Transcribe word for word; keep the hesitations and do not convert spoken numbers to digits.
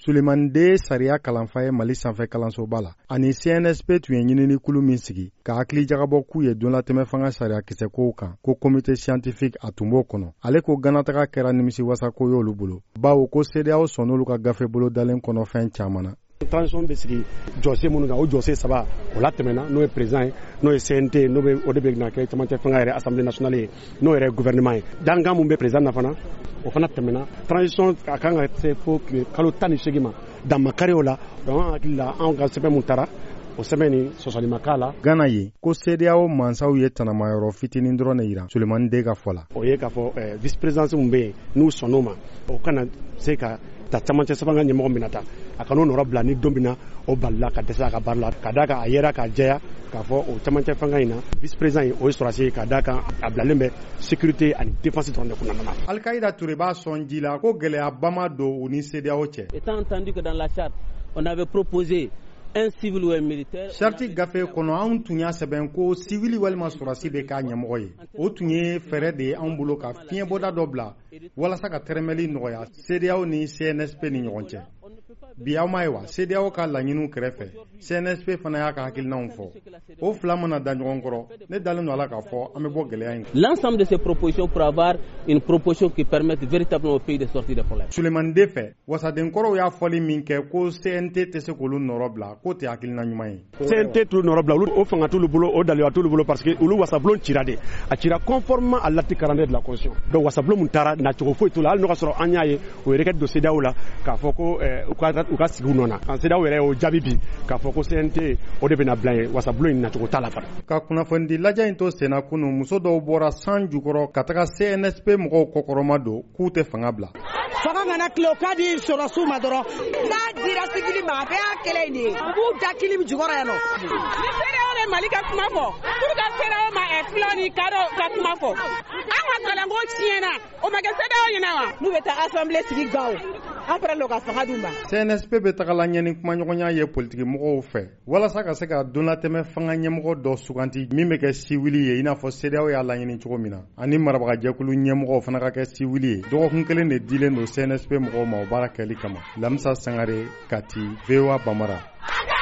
Suleiman De sariya kalanfa ye Mali sanfɛ kalansoba la ani C N S P tun ye ɲinini kulu min sigi ka hakili jagabɔ k'u ye donlatɛmɛ fanga sariya kisɛ kow kan ko comité scientifique a tun b'o kɔnɔ. Ale ko ganataga kɛra nimisi wasa ko y'olu bolo bawo ko C D A O sɔnn'olu ka gafe bolo dalen kɔnɔ fɛn caman na. Transition bɛ sigi jɔsen minnu kan o jɔsen saba o la tɛmɛna n'o ye président ye n'o ye C N T n'o bɛ o de bɛ na kɛ camancɛ fanga yɛrɛ assemblée nationale ye n'o yɛrɛ gouvernement ye dankan mun bɛ président na fana o fana tɛmɛna transition a kan ka se fo kalo tan ni seegin ma damakari o la donc an hakili la anw ka sɛbɛn mun taara o sɛbɛn ni sɔsɔli ma k'a la. Gana ye ko C D A O mansaw ye tanamayɔrɔ fitinin dɔrɔn de yira Suleiman De ka fɔ la. O ye k'a fɔ vice présidence mun bɛ yen n'u sɔnn'o ma o kana se ka ta camancɛ sɛbɛn ka ɲɛmɔgɔ min na ta a kan'o nɔrɔ bila ni don min na o balila ka dɛsɛ a ka baara la ka d'a kan a yera k'a jɛya k'a fɔ o camancɛ fanga in na vice président ye o ye sɔrɔdasi ye ka d'a kan a bilalen bɛ sécurité ani défense dɔrɔn de kɔnɔna na. Al-Qaïda Touré b'a sɔn ji la ko gɛlɛyaba ma don u ni C D A O cɛ. Étant entendu que dans la charte on avait proposé un civil ou un militaire. Charte gafe kɔnɔ anw tun y'a sɛbɛn ko civil walima sɔrɔdasi bɛ k'a ɲɛmɔgɔ ye. O tun ye fɛɛrɛ de ye anw bolo ka fiɲɛbɔda dɔ bila walasa ka tɛrɛmɛli nɔgɔya C D A O ni C N S P ni ɲɔgɔn cɛ. Bi aw ma ye wa C D A O ka laɲiniw kɛrɛfɛ C N S P fana y'a ka hakilinaw fɔ o fila mana da ɲɔgɔn kɔrɔ ne dalen don a la k'a fɔ an bɛ bɔ gɛlɛya in. L'ensemble de ces propositions pour avoir une proposition qui permette véritablement au pays de sortir des problèmes. Suleiman De fɛ wasadenkɔrɔw y'a fɔli min kɛ ko C N T tɛ se k'olu nɔrɔ bila k'o tɛ hakilina ɲuman ye. C N T t'u nɔrɔ bila olu o fanga t'olu bolo o dalilu t'olu bolo parce que olu wasabulon cira de a cira conformément à l'article quarante-deux de la constitution donc wasabulon mun taara nacogo foyi t'u la hali n'o ka sɔrɔ an y'a ye o requête do C D A O la k'a fɔ ko u ka u ka sigi u nɔ na C D A O yɛrɛ y'o jaabi bi k'a fɔ ko C N T o de bɛna bila ye wasabulon in nacogo t'a la fana. Ka kunnafoni lajɛ in to senna kunun muso dɔw bɔra san jukɔrɔ ka taga C N S P mɔgɔw kɔkɔrɔma don k'u tɛ fanga bila. Fanga kana kilo ka di sɔrɔsiw ma dɔrɔn n'a dira civil ma a bɛɛ y'a kelen de ye u b'u da kilim jukɔrɔ yan nɔ. Ni C D A O bɛ Mali ka kuma fɔ pour que C D A O ma filan ni kadɔ ka kuma fɔ an ka kalanko tiɲɛna o ma kɛ C D A O ɲɛna wa. N'u bɛ taa assemblée sigi Gawo après le ka fanga d'u ma. C N S P bɛ tagala ɲɛni kumaɲɔgɔnya ye politiki mɔgɔw fɛ walasa ka se ka donlatɛmɛ fanga ɲɛmɔgɔ dɔ suganti min bɛ kɛ siwili ye i n'a fɔ C D A O y'a laɲini cogo min na ani marabagajɛkulu ɲɛmɔgɔw fana ka kɛ siwili ye dɔgɔkun kelen de dilen don C N S P mɔgɔw ma o baara kɛli kama. Lamisa Sangare, Kati, V O A Bamara.